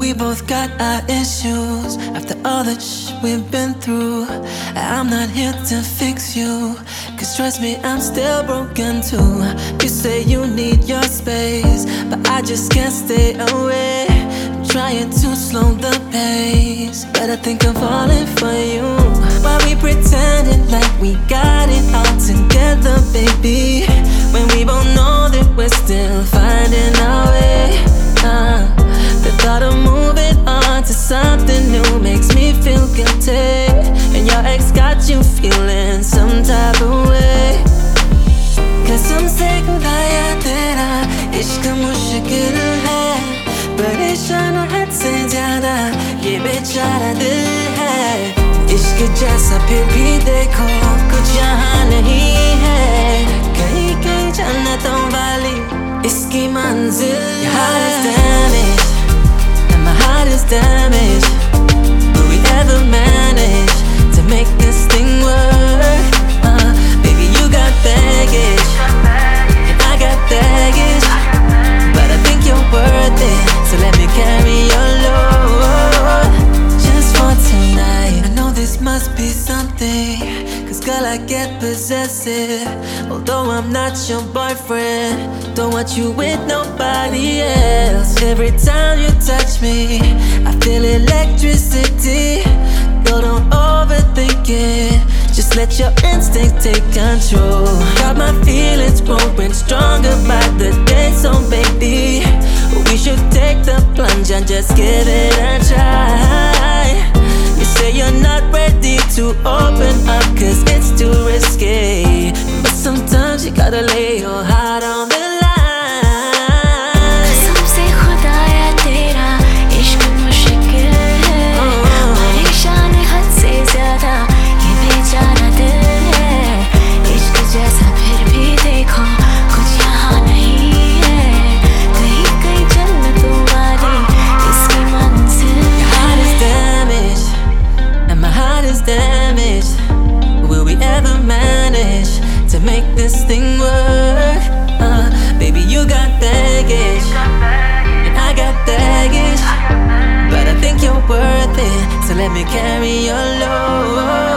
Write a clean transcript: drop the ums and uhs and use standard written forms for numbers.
We both got our issues after all the we've been through. I'm not here to fix you, cause trust me, I'm still broken too. You say you need your space, but I just can't stay away. I'm trying to slow the pace, but I think I'm falling for you. Why we pretending like we got it all together, baby, when we both know that we're still finding our way. The thought of moving on to something new makes me feel guilty, and your ex got you feeling some type of way. Cause तुमसे खुदाया तेरा इश्क मुश्किल है, परेशान हद से ज्यादा ये बेचारा दिल है। इश्क जैसा फिर भी देखो कुछ यहाँ नहीं है, कहीं कहीं जन्नतों वाली इसकी मंजिल। Your heart is damaged and my heart is damaged. Will we ever manage to make this thing work? Baby, you got baggage and I got baggage, but I think you're worth it, so let me carry your load just for tonight. I know this must be something, cause girl, I get possessive. Although I'm not your boyfriend, don't want you with nobody else. Every time you touch me, I feel electricity. Girl, don't overthink it, just let your instinct take control. Got my feelings growing stronger by the day, so baby, we should take the plunge and just give it a try. You say you're not ready to open up cause it's too risky, but sometimes you gotta lay your heart on the line. कसम से खुदाया तेरा इश्क मुश्किल है, परेशान हद से ज्यादा ये बेचारा दिल है। इश्क जैसा फिर भी देखो कुछ यहाँ नहीं है, कहीं कहीं जन्नतों वाली इसकी मंजिल। Your heart is damaged and my heart is damaged. Will we ever manage to make this thing work? Baby, you got baggage and I got baggage, but I think you're worth it, so let me carry your load.